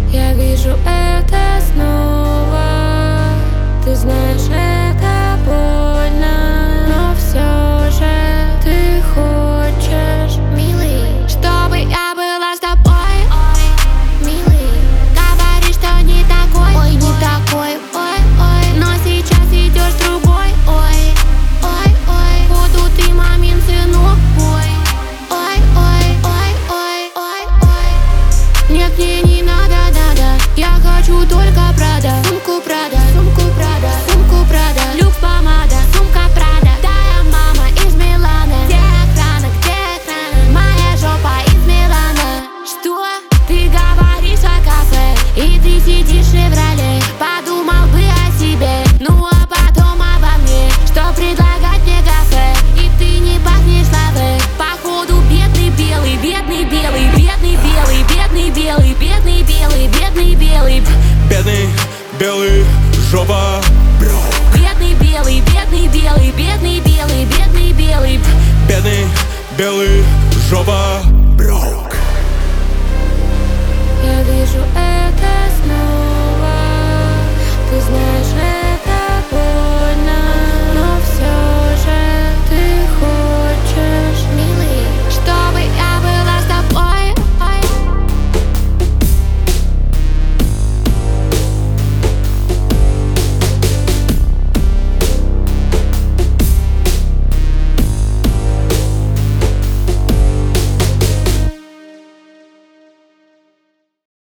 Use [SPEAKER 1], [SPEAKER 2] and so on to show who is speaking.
[SPEAKER 1] Я вижу это снова. Ты знаешь, это больно, но все же ты хочешь, милый, чтобы я была с тобой. Ой, милый, говоришь, что не такой. Ой, не такой, ой, ой, но сейчас идешь с другой. Ой, ой, ой, буду ты мамин сынок. Ой, ой, ой, ой, ой, ой, ой. Нет, мне не надо, надо. Я хочу только Прада. Сумку Прада, сумку Прада, сумку Прада, люкс помада, сумка Прада. Да, мама из Милана. Где охрана, моя жопа из Милана. Что? Ты говоришь о кафе, и ты сидишь в Шевроле. Подумал бы о себе, ну а потом обо мне. Что предлагать мне кафе, и ты не пахнешь лаве. Походу бедный белый, бедный белый, бедный белый, бедный белый, бедный белый, бедный белый.
[SPEAKER 2] Бедный, белый, жопа.
[SPEAKER 1] Бедный белый, бедный белый, бедный белый, бедный белый.
[SPEAKER 2] Бедный, белый, жопа.